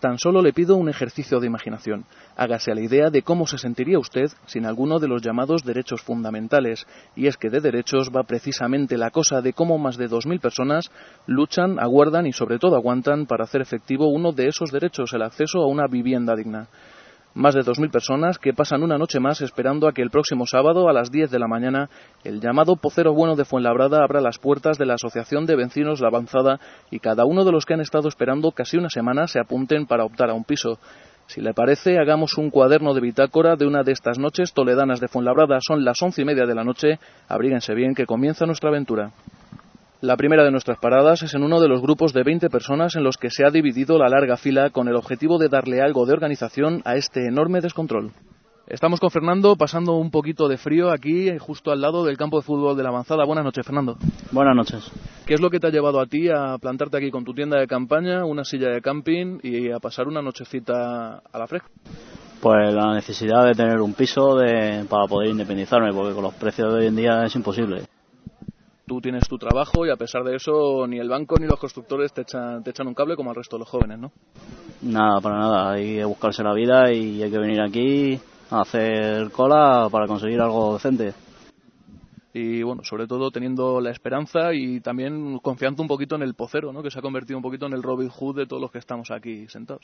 tan solo le pido un ejercicio de imaginación. Hágase a la idea de cómo se sentiría usted sin alguno de los llamados derechos fundamentales. Y es que de derechos va precisamente la cosa de cómo más de 2.000 personas luchan, aguardan y sobre todo aguantan para hacer efectivo uno de esos derechos, el acceso a una vivienda digna. Más de 2.000 personas que pasan una noche más esperando a que el próximo sábado a las 10 de la mañana el llamado Pocero Bueno de Fuenlabrada abra las puertas de la Asociación de Vecinos La Avanzada y cada uno de los que han estado esperando casi una semana se apunten para optar a un piso. Si le parece, hagamos un cuaderno de bitácora de una de estas noches toledanas de Fuenlabrada. Son las 11:30 de la noche. Abríguense bien, que comienza nuestra aventura. La primera de nuestras paradas es en uno de los grupos de 20 personas en los que se ha dividido la larga fila con el objetivo de darle algo de organización a este enorme descontrol. Estamos con Fernando pasando un poquito de frío aquí, justo al lado del campo de fútbol de La Avanzada. Buenas noches, Fernando. Buenas noches. ¿Qué es lo que te ha llevado a ti a plantarte aquí con tu tienda de campaña, una silla de camping y a pasar una nochecita a la fresca? Pues la necesidad de tener un piso para poder independizarme, porque con los precios de hoy en día es imposible. Tú tienes tu trabajo y a pesar de eso ni el banco ni los constructores te echan un cable como al resto de los jóvenes, ¿no? Nada, para nada. Hay que buscarse la vida y hay que venir aquí a hacer cola para conseguir algo decente. Y bueno, sobre todo teniendo la esperanza y también confiando un poquito en el Pocero, ¿no? Que se ha convertido un poquito en el Robin Hood de todos los que estamos aquí sentados.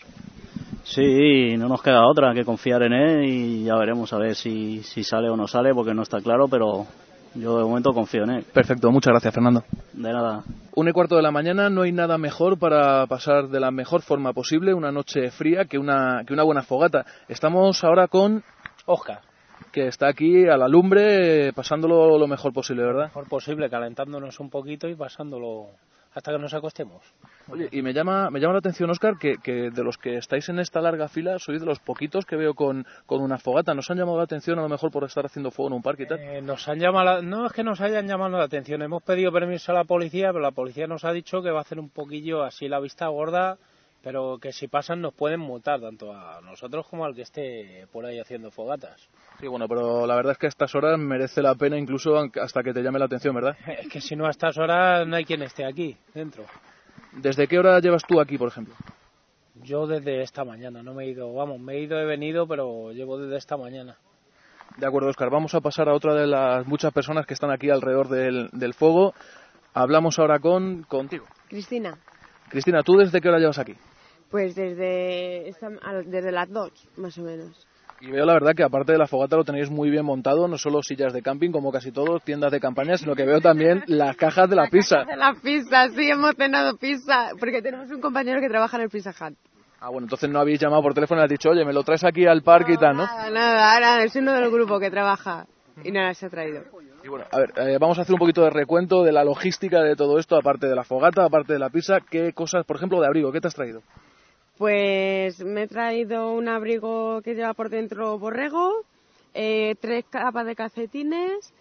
Sí, no nos queda otra que confiar en él y ya veremos a ver si sale o no sale, porque no está claro, pero yo de momento confío en él. Perfecto, muchas gracias, Fernando. De nada. 1:15 de la mañana, no hay nada mejor para pasar de la mejor forma posible una noche fría que una buena fogata. Estamos ahora con Oscar, que está aquí a la lumbre pasándolo lo mejor posible, ¿verdad? lo mejor posible, calentándonos un poquito y pasándolo hasta que nos acostemos. Oye, y me llama la atención, Óscar, que de los que estáis en esta larga fila sois de los poquitos que veo con una fogata. ¿Nos han llamado la atención a lo mejor por estar haciendo fuego en un parque y tal? Nos han llamado, no es que nos hayan llamado la atención, hemos pedido permiso a la policía, pero la policía nos ha dicho que va a hacer un poquillo así la vista gorda, pero que si pasan nos pueden multar tanto a nosotros como al que esté por ahí haciendo fogatas. Sí, bueno, pero la verdad es que a estas horas merece la pena incluso hasta que te llame la atención, ¿verdad? Es que si no a estas horas no hay quien esté aquí dentro. ¿Desde qué hora llevas tú aquí, por ejemplo? Yo desde esta mañana, no me he ido, he venido, pero llevo desde esta mañana. De acuerdo, Óscar, vamos a pasar a otra de las muchas personas que están aquí alrededor del fuego. Hablamos ahora contigo. Cristina. Cristina, ¿tú desde qué hora llevas aquí? Pues desde las 2, más o menos. Y veo la verdad que aparte de la fogata lo tenéis muy bien montado, no solo sillas de camping como casi todos, tiendas de campaña, sino que veo también las cajas de la pizza. De la pizza, sí, hemos cenado pizza, porque tenemos un compañero que trabaja en el Pizza Hut. Ah, bueno, entonces no habéis llamado por teléfono y has dicho, oye, me lo traes aquí al parque y tal, ¿no? Nada, ahora es uno del grupo que trabaja y nada, se ha traído. Y bueno, a ver, vamos a hacer un poquito de recuento de la logística de todo esto, aparte de la fogata, aparte de la pizza, ¿qué cosas, por ejemplo, de abrigo, qué te has traído? Pues me he traído un abrigo que lleva por dentro borrego, 3 capas de calcetines,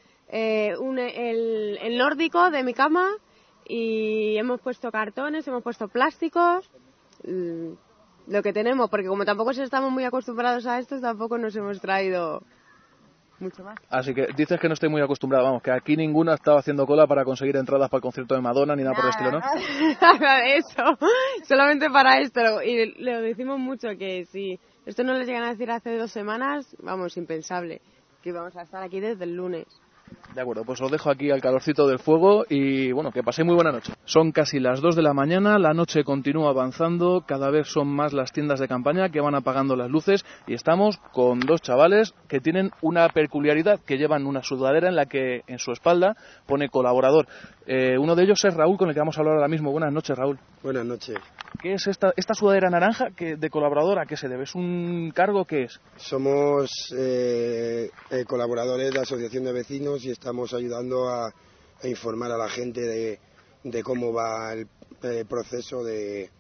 el nórdico de mi cama y hemos puesto cartones, hemos puesto plásticos, lo que tenemos, porque como tampoco estamos muy acostumbrados a esto, tampoco nos hemos traído mucho más. Así que dices que no estoy muy acostumbrado, vamos, que aquí ninguno ha estado haciendo cola para conseguir entradas para el concierto de Madonna ni nada por el estilo, ¿no? Nada de eso, solamente para esto. Y le decimos mucho que si esto no les llegan a decir hace 2 semanas, vamos, impensable, que vamos a estar aquí desde el lunes. De acuerdo, pues os dejo aquí al calorcito del fuego y bueno, que paséis muy buena noche. Son casi las 2 de la mañana, la noche continúa avanzando, cada vez son más las tiendas de campaña que van apagando las luces y estamos con 2 chavales que tienen una peculiaridad, que llevan una sudadera en la que en su espalda pone colaborador. Uno de ellos es Raúl, con el que vamos a hablar ahora mismo. Buenas noches, Raúl. Buenas noches. ¿Qué es esta sudadera naranja de colaborador? ¿A qué se debe? ¿Es un cargo? ¿Qué es? Somos colaboradores de la Asociación de Vecinos y estamos ayudando a informar a la gente de cómo va el proceso de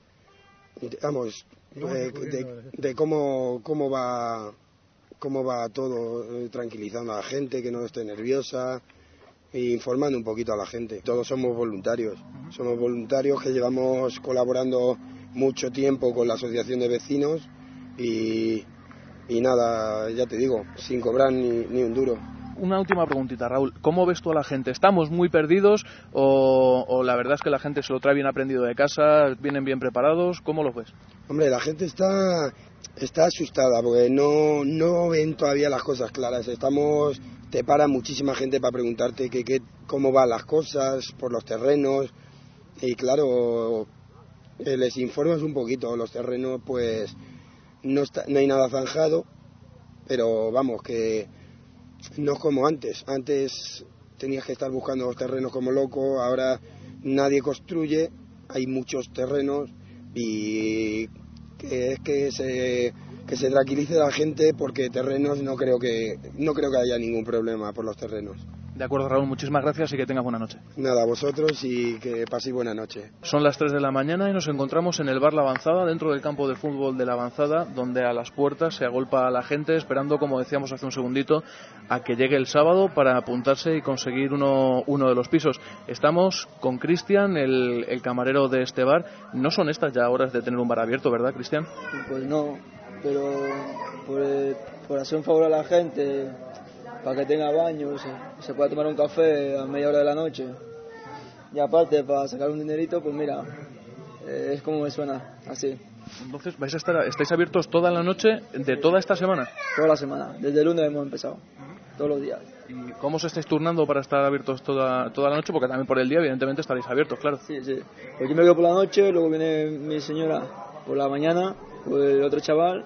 cómo va todo, tranquilizando a la gente, que no esté nerviosa e informando un poquito a la gente. Todos somos voluntarios que llevamos colaborando mucho tiempo con la Asociación de Vecinos y nada, ya te digo, sin cobrar ni un duro. una última preguntita, Raúl. ¿Cómo ves tú a la gente? ¿Estamos muy perdidos o la verdad es que la gente se lo trae bien aprendido de casa, vienen bien preparados? ¿Cómo lo ves? Hombre, la gente está asustada porque no ven todavía las cosas claras. Te para muchísima gente para preguntarte cómo van las cosas por los terrenos y claro, les informas un poquito. Los terrenos pues no hay nada zanjado, pero vamos, que no es como antes. Antes tenías que estar buscando los terrenos como loco, ahora nadie construye, hay muchos terrenos y que se tranquilice la gente porque terrenos no creo que haya ningún problema por los terrenos. De acuerdo, Raúl, muchísimas gracias y que tengas buena noche. Nada, a vosotros y que paséis buena noche. Son las 3 de la mañana y nos encontramos en el bar La Avanzada, dentro del campo de fútbol de La Avanzada, donde a las puertas se agolpa a la gente esperando, como decíamos hace un segundito, a que llegue el sábado para apuntarse y conseguir uno de los pisos. Estamos con Cristian, el camarero de este bar. No son estas ya horas de tener un bar abierto, ¿verdad, Cristian? Pues no, pero por hacer un favor a la gente, para que tenga baño, se pueda tomar un café a media hora de la noche. Y aparte, para sacar un dinerito, pues mira, es como me suena, así. Entonces, ¿estáis abiertos toda la noche de toda esta semana? Toda la semana, desde el lunes hemos empezado, todos los días. ¿Y cómo os estáis turnando para estar abiertos toda la noche? Porque también por el día, evidentemente, estaréis abiertos, claro. Sí. Pues yo me quedo por la noche, luego viene mi señora por la mañana, pues el otro chaval.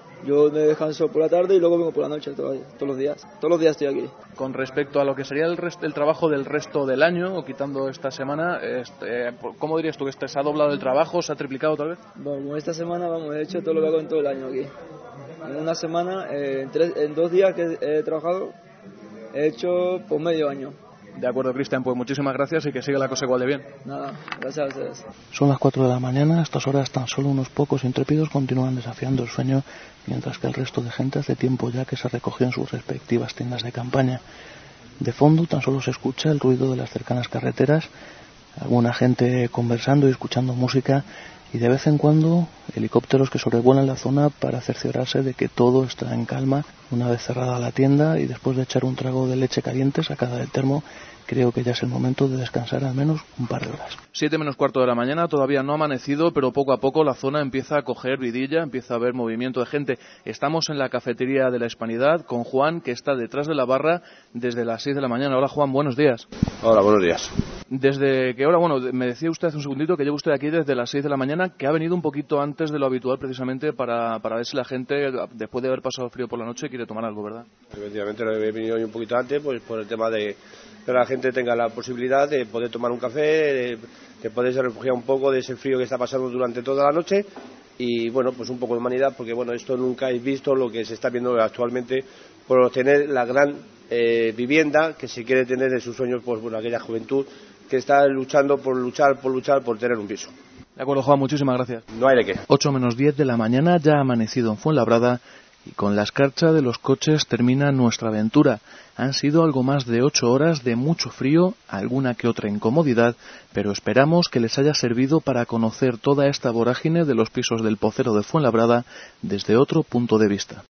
Yo me descanso por la tarde y luego vengo por la noche todos los días. Todos los días estoy aquí. Con respecto a lo que sería el trabajo del resto del año, o quitando esta semana, ¿cómo dirías tú que se ha doblado el trabajo, se ha triplicado tal vez? Bueno, esta semana he hecho todo lo que hago en todo el año aquí. En una semana, en 2 días que he trabajado, he hecho por medio año. De acuerdo, Cristian, pues muchísimas gracias y que siga la cosa igual de bien. Nada, gracias a ustedes. Son las 4 de la mañana, a estas horas tan solo unos pocos intrépidos continúan desafiando el sueño, mientras que el resto de gente hace tiempo ya que se recogió en sus respectivas tiendas de campaña. De fondo tan solo se escucha el ruido de las cercanas carreteras, alguna gente conversando y escuchando música y de vez en cuando helicópteros que sobrevuelan la zona para cerciorarse de que todo está en calma. Una vez cerrada la tienda y después de echar un trago de leche caliente sacada del termo, creo que ya es el momento de descansar al menos un par de horas. 7 menos cuarto de la mañana, todavía no ha amanecido, pero poco a poco la zona empieza a coger vidilla, empieza a haber movimiento de gente. Estamos en la cafetería de la Hispanidad con Juan, que está detrás de la barra desde las 6 de la mañana. Hola Juan, buenos días. Hola, buenos días. ¿Desde qué hora? Bueno, me decía usted hace un segundito que lleva usted aquí desde las 6 de la mañana, que ha venido un poquito antes de lo habitual precisamente para ver si la gente, después de haber pasado frío por la noche, quiere tomar algo, ¿verdad? Efectivamente, he venido hoy un poquito antes pues por el tema de que la gente tenga la posibilidad de poder tomar un café, de poderse refugiar un poco de ese frío que está pasando durante toda la noche y bueno, pues un poco de humanidad porque bueno, esto nunca he visto lo que se está viendo actualmente por obtener la gran vivienda que se quiere tener en sus sueños pues por aquella juventud que está luchando por tener un piso. De acuerdo, Juan, muchísimas gracias. No hay de qué. 8 menos 10 de la mañana, ya ha amanecido en Fuenlabrada y con la escarcha de los coches termina nuestra aventura. Han sido algo más de 8 horas de mucho frío, alguna que otra incomodidad, pero esperamos que les haya servido para conocer toda esta vorágine de los pisos del Pocero de Fuenlabrada desde otro punto de vista.